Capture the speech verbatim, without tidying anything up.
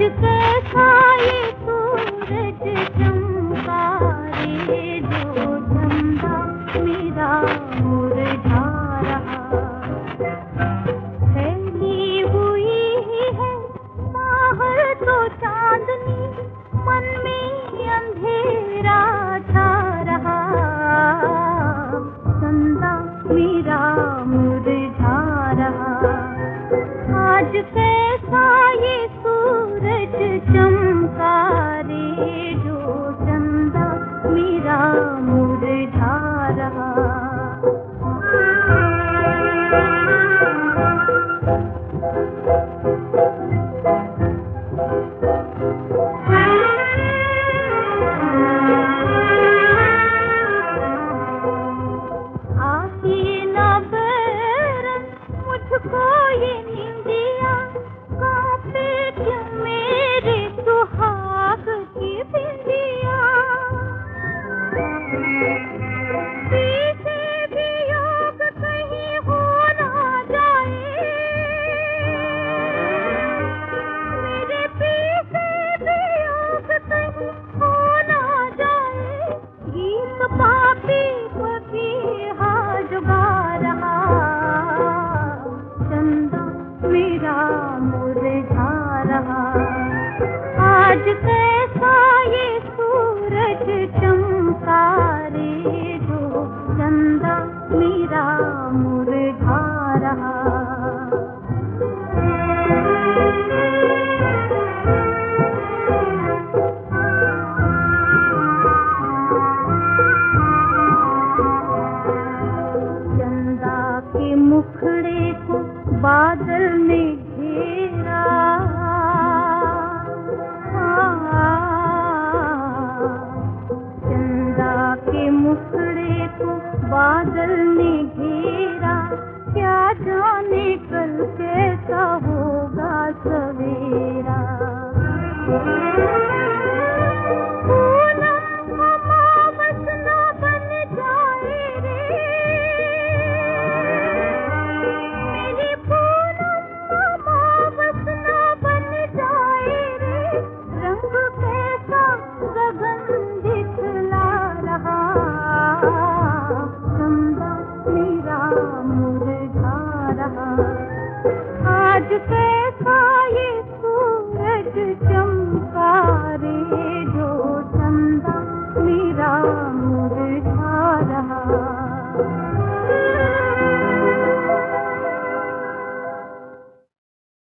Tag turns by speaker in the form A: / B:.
A: कैसा ये सूरज चमका रे, जो चंदा मेरा मुरझा रहा। फैली हुई है बाहर तो चांदनी, मन में अंधेरा छा रहा। चंदा मेरा मुरझा रहा। आज कैसा ये सूरज चमका रे, जो चंदा मेरा मुरझा रहा। आही न बैरन मुझको ये नींदिया, कांपे क्यों मेरे सुहाग की बिंदिया। पीछे भी योग कहीं हो ना जाए, मेरे पीछे भी योग कहीं हो ना जाए। गीत पापी पपीहा जुगा रहा। चंदा मेरा मुरझा रहा। आज कैसा ये सूरज चमका रे, जो चंदा मेरा मुरझा रहा। चंदा के मुखड़े को बादल ने घेरा। चंदा के मुखड़े को बादल ने घेरा। क्या जाने कल कैसा होगा सवेरा। पूनम अमावस न बन जाए रे, मेरी पूनम अमावस न बन जाए रे। रंग कैसा गगन दिखला रहा। चंदा मेरा मुरझा रहा। आज कैसा ये सूरज